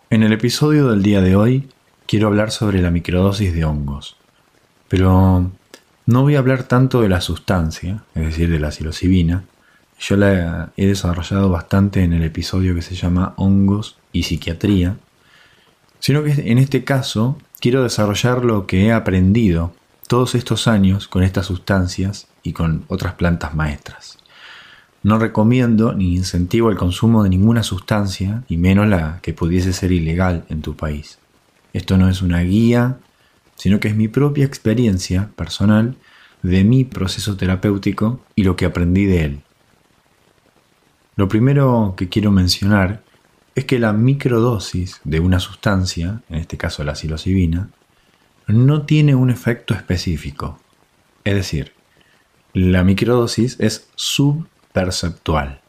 En el episodio del día de hoy quiero hablar sobre la microdosis de hongos, pero no voy a hablar tanto de la sustancia, es decir, de la psilocibina. Yo la he desarrollado bastante en el episodio que se llama Hongos y Psiquiatría, sino que en este caso quiero desarrollar lo que he aprendido todos estos años con estas sustancias y con otras plantas maestras. No recomiendo ni incentivo el consumo de ninguna sustancia, y menos la que pudiese ser ilegal en tu país. Esto no es una guía, sino que es mi propia experiencia personal de mi proceso terapéutico y lo que aprendí de él. Lo primero que quiero mencionar es que la microdosis de una sustancia, en este caso la psilocibina, no tiene un efecto específico. Es decir, la microdosis es subperceptual.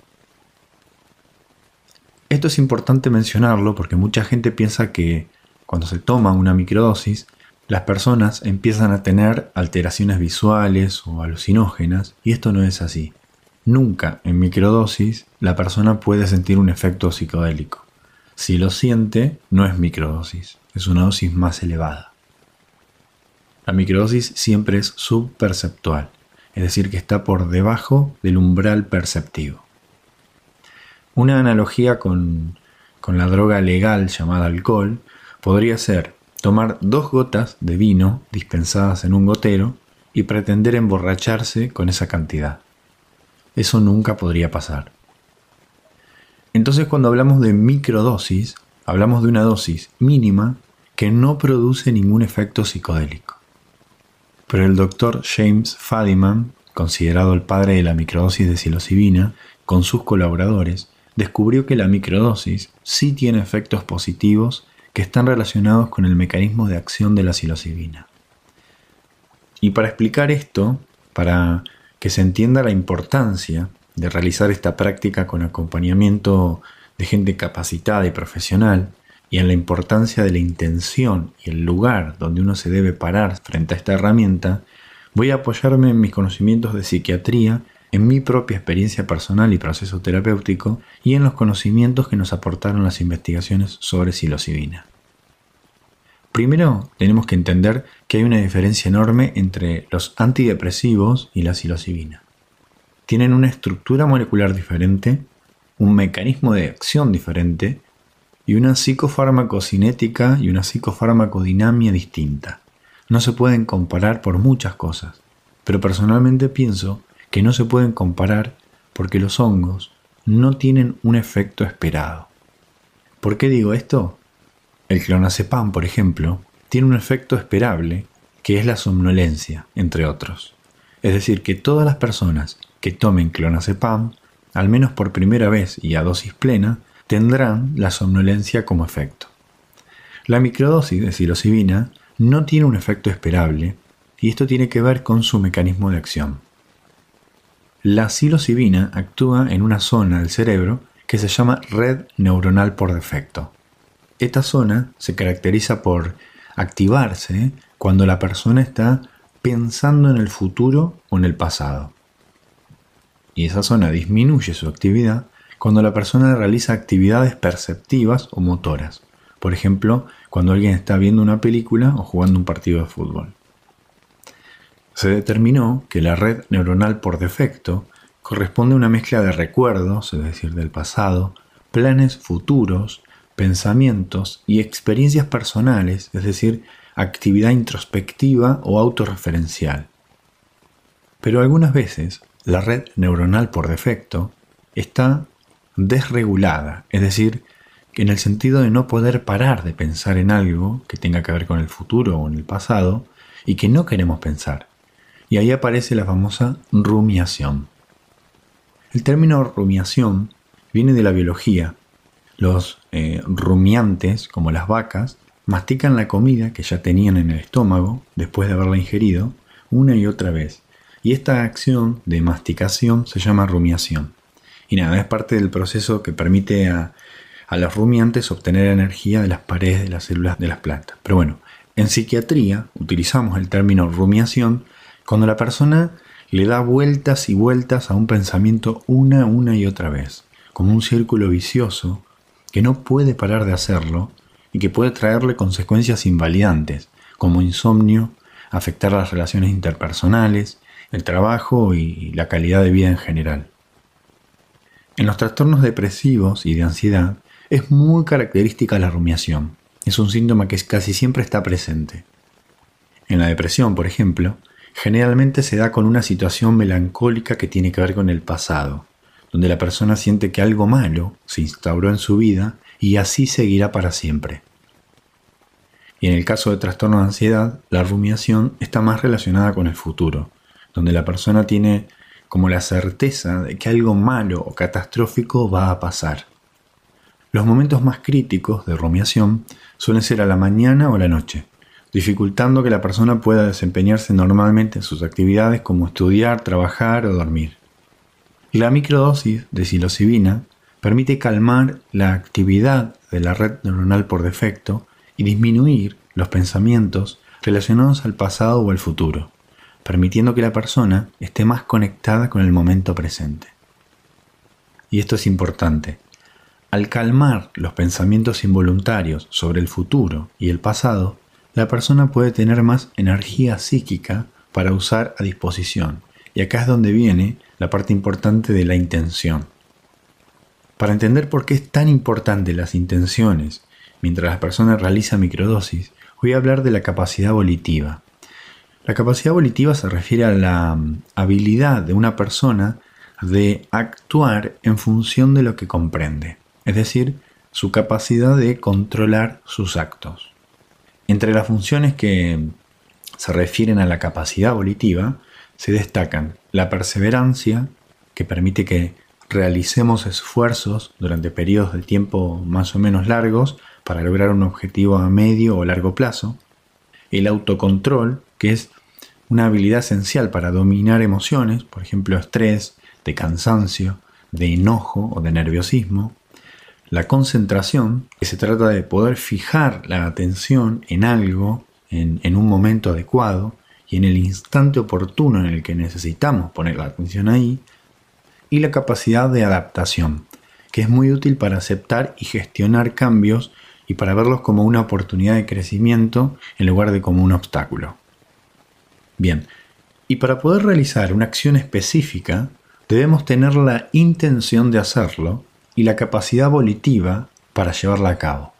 Esto es importante mencionarlo porque mucha gente piensa que cuando se toma una microdosis, las personas empiezan a tener alteraciones visuales o alucinógenas, y esto no es así. Nunca en microdosis la persona puede sentir un efecto psicodélico. Si lo siente, no es microdosis, es una dosis más elevada. La microdosis siempre es subperceptual, es decir, que está por debajo del umbral perceptivo. Una analogía con la droga legal llamada alcohol podría ser tomar 2 gotas de vino dispensadas en un gotero y pretender emborracharse con esa cantidad. Eso nunca podría pasar. Entonces, cuando hablamos de microdosis, hablamos de una dosis mínima que no produce ningún efecto psicodélico. Pero el Dr. James Fadiman, considerado el padre de la microdosis de psilocibina, con sus colaboradores, descubrió que la microdosis sí tiene efectos positivos que están relacionados con el mecanismo de acción de la psilocibina. Y para explicar esto, para que se entienda la importancia de realizar esta práctica con acompañamiento de gente capacitada y profesional, y en la importancia de la intención y el lugar donde uno se debe parar frente a esta herramienta, voy a apoyarme en mis conocimientos de psiquiatría, en mi propia experiencia personal y proceso terapéutico, y en los conocimientos que nos aportaron las investigaciones sobre psilocibina. Primero, tenemos que entender que hay una diferencia enorme entre los antidepresivos y la psilocibina. Tienen una estructura molecular diferente, un mecanismo de acción diferente, y una psicofarmacocinética y una psicofarmacodinamia distinta. No se pueden comparar por muchas cosas, pero personalmente pienso que no se pueden comparar porque los hongos no tienen un efecto esperado. ¿Por qué digo esto? El clonazepam, por ejemplo, tiene un efecto esperable, que es la somnolencia, entre otros. Es decir, que todas las personas que tomen clonazepam, al menos por primera vez y a dosis plena, tendrán la somnolencia como efecto. La microdosis de psilocibina no tiene un efecto esperable, y esto tiene que ver con su mecanismo de acción. La psilocibina actúa en una zona del cerebro que se llama red neuronal por defecto. Esta zona se caracteriza por activarse cuando la persona está pensando en el futuro o en el pasado. Y esa zona disminuye su actividad cuando la persona realiza actividades perceptivas o motoras. Por ejemplo, cuando alguien está viendo una película o jugando un partido de fútbol. Se determinó que la red neuronal por defecto corresponde a una mezcla de recuerdos, es decir, del pasado, planes futuros, pensamientos y experiencias personales, es decir, actividad introspectiva o autorreferencial. Pero algunas veces la red neuronal por defecto está desregulada, es decir, que en el sentido de no poder parar de pensar en algo que tenga que ver con el futuro o en el pasado y que no queremos pensar. Y ahí aparece la famosa rumiación. El término rumiación viene de la biología. Los rumiantes, como las vacas, mastican la comida que ya tenían en el estómago después de haberla ingerido una y otra vez. Y esta acción de masticación se llama rumiación. Y nada, es parte del proceso que permite a los rumiantes obtener energía de las paredes de las células de las plantas. Pero bueno, en psiquiatría utilizamos el término rumiación cuando la persona le da vueltas y vueltas a un pensamiento una y otra vez, como un círculo vicioso que no puede parar de hacerlo y que puede traerle consecuencias invalidantes, como insomnio, afectar las relaciones interpersonales, el trabajo y la calidad de vida en general. En los trastornos depresivos y de ansiedad es muy característica la rumiación. Es un síntoma que casi siempre está presente. En la depresión, por ejemplo, generalmente se da con una situación melancólica que tiene que ver con el pasado, donde la persona siente que algo malo se instauró en su vida y así seguirá para siempre. Y en el caso de trastorno de ansiedad, la rumiación está más relacionada con el futuro, donde la persona tiene como la certeza de que algo malo o catastrófico va a pasar. Los momentos más críticos de rumiación suelen ser a la mañana o a la noche, dificultando que la persona pueda desempeñarse normalmente en sus actividades como estudiar, trabajar o dormir. La microdosis de psilocibina permite calmar la actividad de la red neuronal por defecto y disminuir los pensamientos relacionados al pasado o al futuro, permitiendo que la persona esté más conectada con el momento presente. Y esto es importante. Al calmar los pensamientos involuntarios sobre el futuro y el pasado, la persona puede tener más energía psíquica para usar a disposición. Y acá es donde viene la parte importante de la intención. Para entender por qué es tan importante las intenciones mientras la persona realiza microdosis, voy a hablar de la capacidad volitiva. La capacidad volitiva se refiere a la habilidad de una persona de actuar en función de lo que comprende, es decir, su capacidad de controlar sus actos. Entre las funciones que se refieren a la capacidad volitiva se destacan la perseverancia, que permite que realicemos esfuerzos durante periodos de tiempo más o menos largos para lograr un objetivo a medio o largo plazo, el autocontrol, que es una habilidad esencial para dominar emociones, por ejemplo estrés, de cansancio, de enojo o de nerviosismo, la concentración, que se trata de poder fijar la atención en algo en un momento adecuado y en el instante oportuno en el que necesitamos poner la atención ahí, y la capacidad de adaptación, que es muy útil para aceptar y gestionar cambios y para verlos como una oportunidad de crecimiento en lugar de como un obstáculo. Bien, y para poder realizar una acción específica, debemos tener la intención de hacerlo y la capacidad volitiva para llevarla a cabo.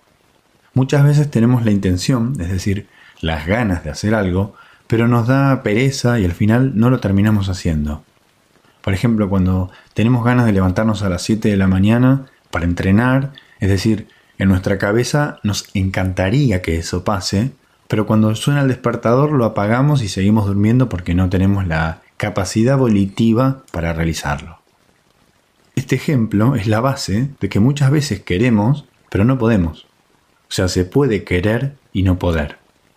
Muchas veces tenemos la intención, es decir, las ganas de hacer algo, pero nos da pereza y al final no lo terminamos haciendo. Por ejemplo, cuando tenemos ganas de levantarnos a las 7 de la mañana para entrenar, es decir, en nuestra cabeza nos encantaría que eso pase, pero cuando suena el despertador lo apagamos y seguimos durmiendo porque no tenemos la capacidad volitiva para realizarlo. Este ejemplo es la base de que muchas veces queremos, pero no podemos. O sea, se puede querer y no poder.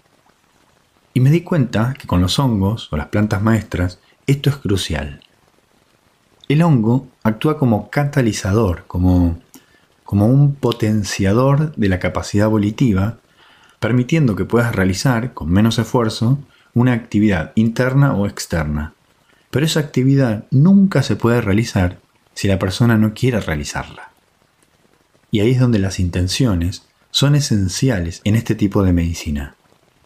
Y me di cuenta que con los hongos o las plantas maestras esto es crucial. El hongo actúa como catalizador, como un potenciador de la capacidad volitiva, permitiendo que puedas realizar, con menos esfuerzo, una actividad interna o externa. Pero esa actividad nunca se puede realizar si la persona no quiere realizarla. Y ahí es donde las intenciones son esenciales en este tipo de medicina.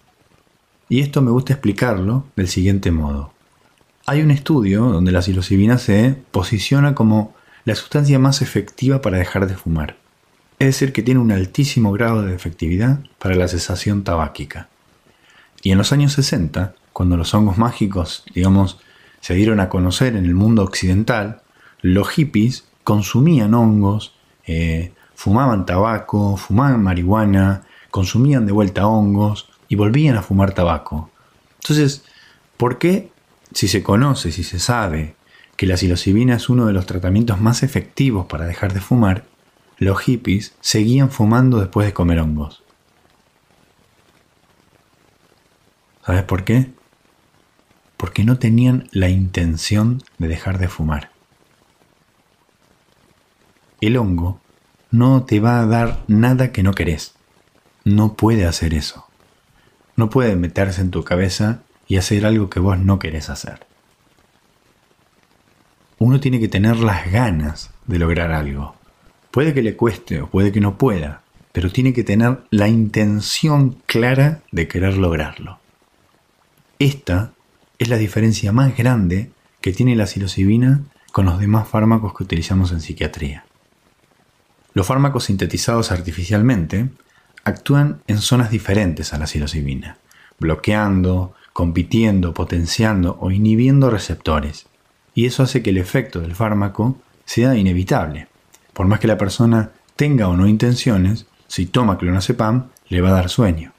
Y esto me gusta explicarlo del siguiente modo. Hay un estudio donde la psilocibina se posiciona como la sustancia más efectiva para dejar de fumar. Es decir, que tiene un altísimo grado de efectividad para la cesación tabáquica. Y en los años 60, cuando los hongos mágicos, se dieron a conocer en el mundo occidental, los hippies consumían hongos, fumaban tabaco, fumaban marihuana, consumían de vuelta hongos y volvían a fumar tabaco. Entonces, ¿por qué, si se conoce, si se sabe que la psilocibina es uno de los tratamientos más efectivos para dejar de fumar, los hippies seguían fumando después de comer hongos? ¿Sabes por qué? Porque no tenían la intención de dejar de fumar. El hongo no te va a dar nada que no querés. No puede hacer eso. No puede meterse en tu cabeza y hacer algo que vos no querés hacer. Uno tiene que tener las ganas de lograr algo. Puede que le cueste o puede que no pueda, pero tiene que tener la intención clara de querer lograrlo. Esta es la diferencia más grande que tiene la psilocibina con los demás fármacos que utilizamos en psiquiatría. Los fármacos sintetizados artificialmente actúan en zonas diferentes a la psilocibina, bloqueando, compitiendo, potenciando o inhibiendo receptores, y eso hace que el efecto del fármaco sea inevitable. Por más que la persona tenga o no intenciones, si toma clonazepam le va a dar sueño.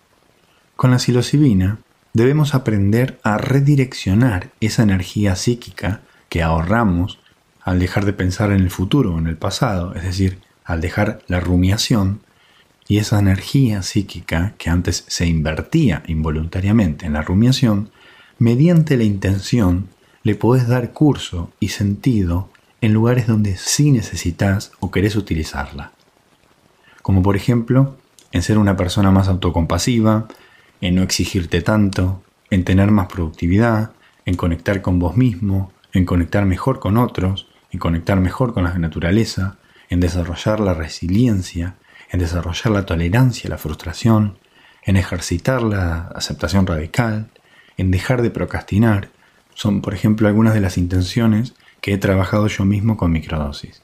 Con la psilocibina debemos aprender a redireccionar esa energía psíquica que ahorramos al dejar de pensar en el futuro o en el pasado, es decir, al dejar la rumiación, y esa energía psíquica que antes se invertía involuntariamente en la rumiación, mediante la intención le podés dar curso y sentido en lugares donde sí necesitas o querés utilizarla. Como por ejemplo, en ser una persona más autocompasiva, en no exigirte tanto, en tener más productividad, en conectar con vos mismo, en conectar mejor con otros, en conectar mejor con la naturaleza, en desarrollar la resiliencia, en desarrollar la tolerancia a la frustración, en ejercitar la aceptación radical, en dejar de procrastinar. Son, por ejemplo, algunas de las intenciones que he trabajado yo mismo con microdosis.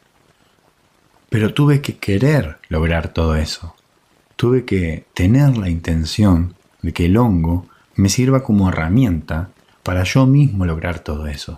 Pero tuve que querer lograr todo eso. Tuve que tener la intención de que el hongo me sirva como herramienta para yo mismo lograr todo eso.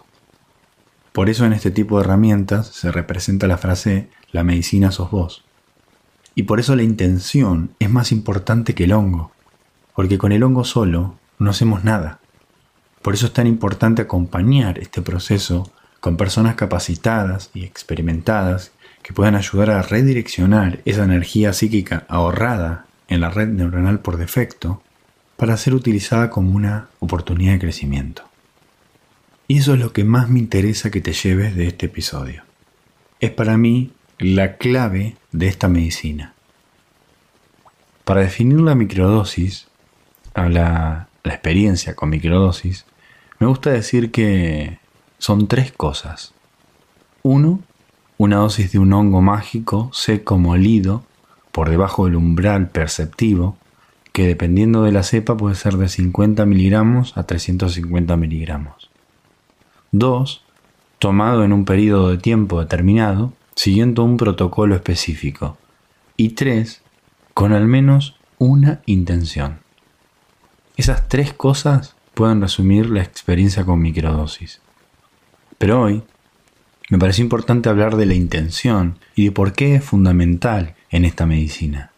Por eso en este tipo de herramientas se representa la frase «la medicina sos vos». Y por eso la intención es más importante que el hongo, porque con el hongo solo no hacemos nada. Por eso es tan importante acompañar este proceso con personas capacitadas y experimentadas que puedan ayudar a redireccionar esa energía psíquica ahorrada en la red neuronal por defecto para ser utilizada como una oportunidad de crecimiento. Y eso es lo que más me interesa que te lleves de este episodio. Es para mí la clave de esta medicina. Para definir la microdosis, la experiencia con microdosis, me gusta decir que son 3 cosas. 1, una dosis de un hongo mágico seco molido por debajo del umbral perceptivo, que dependiendo de la cepa puede ser de 50 miligramos a 350 miligramos. 2, tomado en un periodo de tiempo determinado, siguiendo un protocolo específico. Y 3, con al menos una intención. Esas 3 cosas pueden resumir la experiencia con microdosis. Pero hoy me pareció importante hablar de la intención y de por qué es fundamental en esta medicina.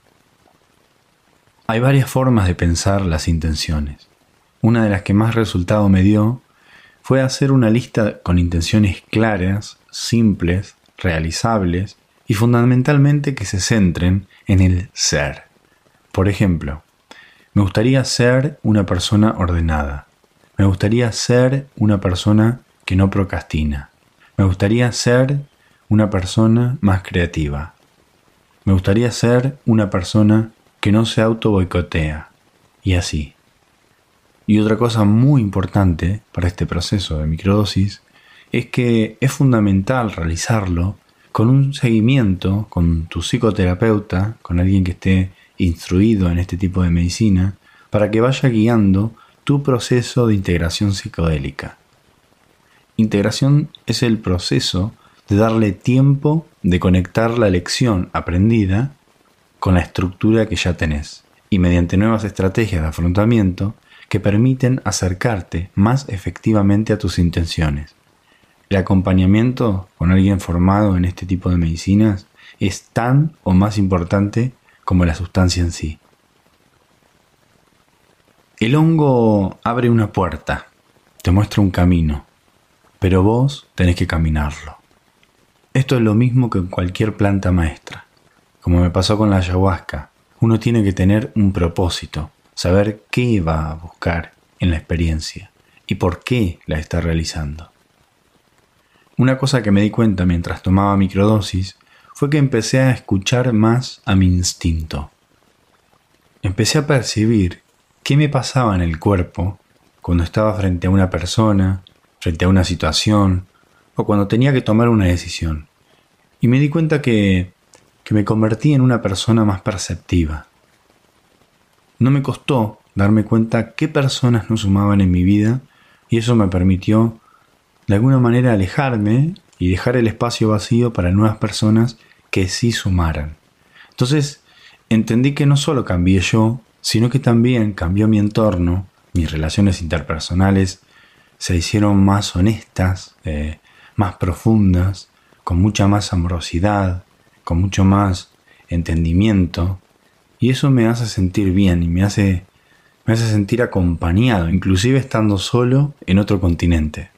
Hay varias formas de pensar las intenciones. Una de las que más resultado me dio fue hacer una lista con intenciones claras, simples, realizables y fundamentalmente que se centren en el ser. Por ejemplo, me gustaría ser una persona ordenada. Me gustaría ser una persona que no procrastina. Me gustaría ser una persona más creativa. Me gustaría ser una persona que no se auto boicotea. Y así. Y otra cosa muy importante para este proceso de microdosis es que es fundamental realizarlo con un seguimiento con tu psicoterapeuta, con alguien que esté instruido en este tipo de medicina, para que vaya guiando tu proceso de integración psicodélica. Integración es el proceso de darle tiempo de conectar la lección aprendida con la estructura que ya tenés y mediante nuevas estrategias de afrontamiento que permiten acercarte más efectivamente a tus intenciones. El acompañamiento con alguien formado en este tipo de medicinas es tan o más importante como la sustancia en sí. El hongo abre una puerta, te muestra un camino, pero vos tenés que caminarlo. Esto es lo mismo que en cualquier planta maestra. Como me pasó con la ayahuasca, uno tiene que tener un propósito, saber qué va a buscar en la experiencia y por qué la está realizando. Una cosa que me di cuenta mientras tomaba microdosis fue que empecé a escuchar más a mi instinto. Empecé a percibir qué me pasaba en el cuerpo cuando estaba frente a una persona, frente a una situación o cuando tenía que tomar una decisión. Y me di cuenta que que me convertí en una persona más perceptiva. No me costó darme cuenta qué personas no sumaban en mi vida y eso me permitió de alguna manera alejarme y dejar el espacio vacío para nuevas personas que sí sumaran. Entonces entendí que no solo cambié yo, sino que también cambió mi entorno, mis relaciones interpersonales se hicieron más honestas, más profundas, con mucha más amorosidad, con mucho más entendimiento, y eso me hace sentir bien y me hace sentir acompañado, inclusive estando solo en otro continente.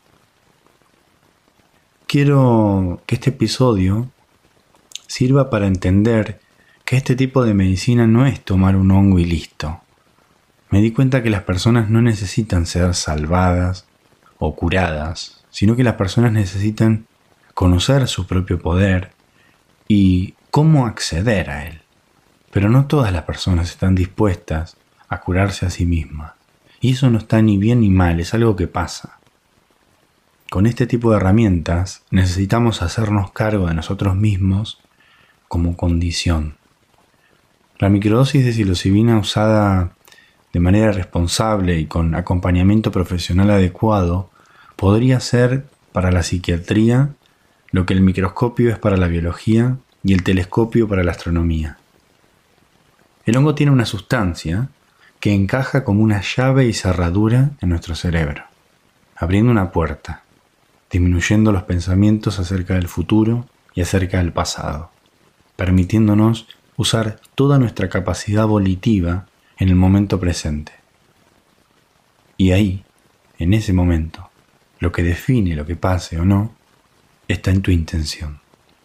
Quiero que este episodio sirva para entender que este tipo de medicina no es tomar un hongo y listo. Me di cuenta que las personas no necesitan ser salvadas o curadas, sino que las personas necesitan conocer su propio poder y cómo acceder a él. Pero no todas las personas están dispuestas a curarse a sí mismas. Y eso no está ni bien ni mal, es algo que pasa. Con este tipo de herramientas necesitamos hacernos cargo de nosotros mismos como condición. La microdosis de psilocibina usada de manera responsable y con acompañamiento profesional adecuado podría ser para la psiquiatría lo que el microscopio es para la biología y el telescopio para la astronomía. El hongo tiene una sustancia que encaja como una llave y cerradura en nuestro cerebro, abriendo una puerta, disminuyendo los pensamientos acerca del futuro y acerca del pasado, permitiéndonos usar toda nuestra capacidad volitiva en el momento presente. Y ahí, en ese momento, lo que define lo que pase o no, está en tu intención.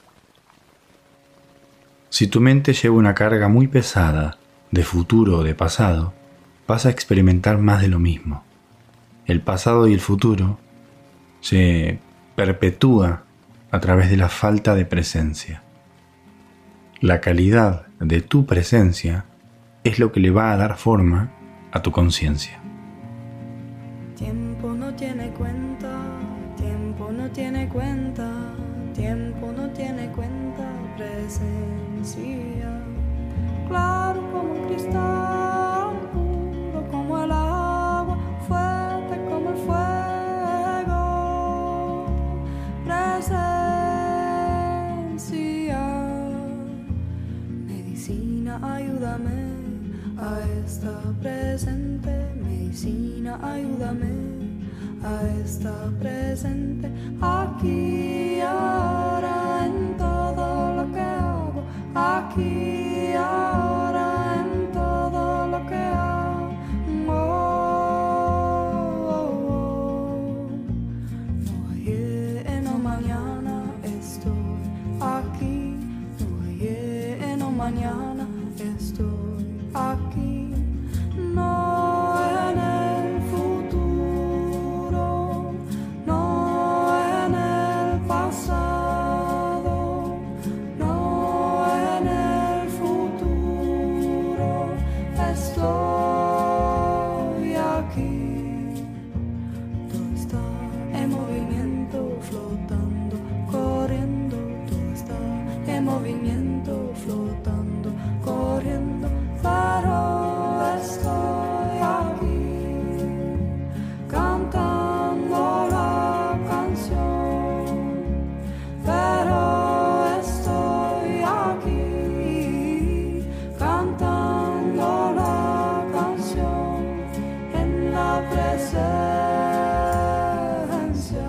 Si tu mente lleva una carga muy pesada de futuro o de pasado, vas a experimentar más de lo mismo. El pasado y el futuro se perpetúa a través de la falta de presencia. La calidad de tu presencia es lo que le va a dar forma a tu conciencia. Tiempo no tiene cuenta, tiempo no tiene cuenta, tiempo no tiene cuenta, presencia. Claro como un cristal, puro como el agua, fuerte como el fuego, presencia. Medicina, ayúdame a estar presente, medicina, ayúdame a estar presente, aquí, ahora, en todo lo que hago, aquí, ahora, en todo lo que hago. No ayer, no mañana estoy aquí, no ayer, no mañana estoy aquí, no en el futuro, no en el pasado, no en el futuro, estoy aquí. Todo está en movimiento, flotando, corriendo, todo está en movimiento, flotando, corriendo, pero estoy aquí, cantando la canción, pero estoy aquí, cantando la canción, en la presencia,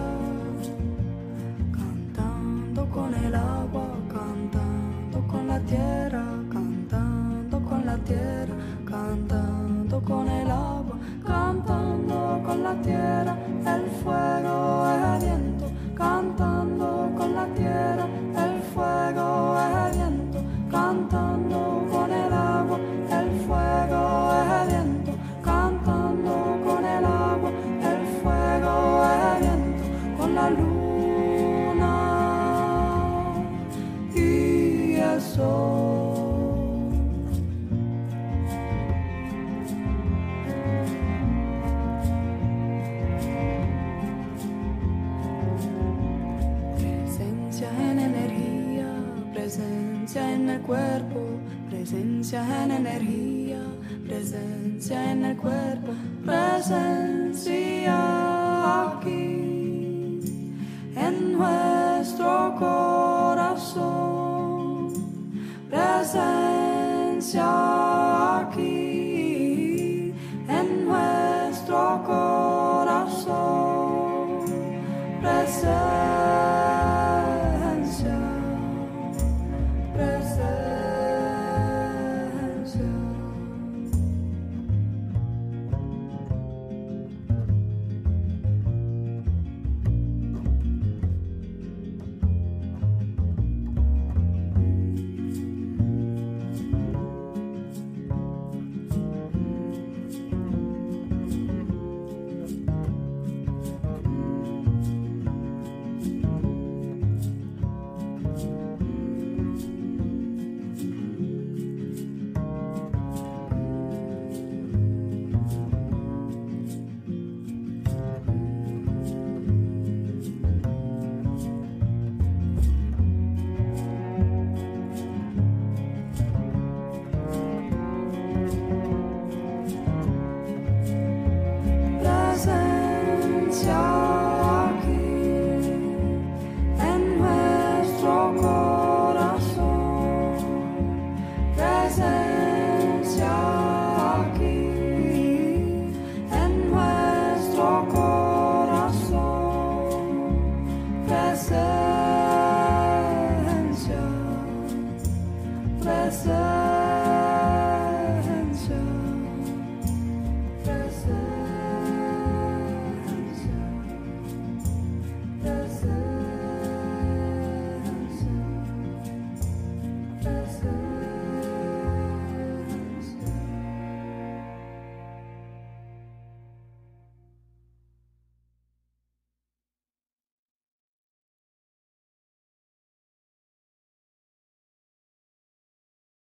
cantando con el agua, cantando con la tierra, cantando con la tierra, cantando con el agua, cantando con la tierra, el fuego, el viento, cantando con la tierra, el fuego, el viento, cantando con el agua, el fuego, el viento, cantando con el agua, el fuego, el viento, con la luna y el sol. Presencia en energía, presencia presencia en el cuerpo, presencia en energía, presencia en el cuerpo, presencia aquí en nuestro corazón, presencia aquí en nuestro corazón, presencia. Presencia, presencia.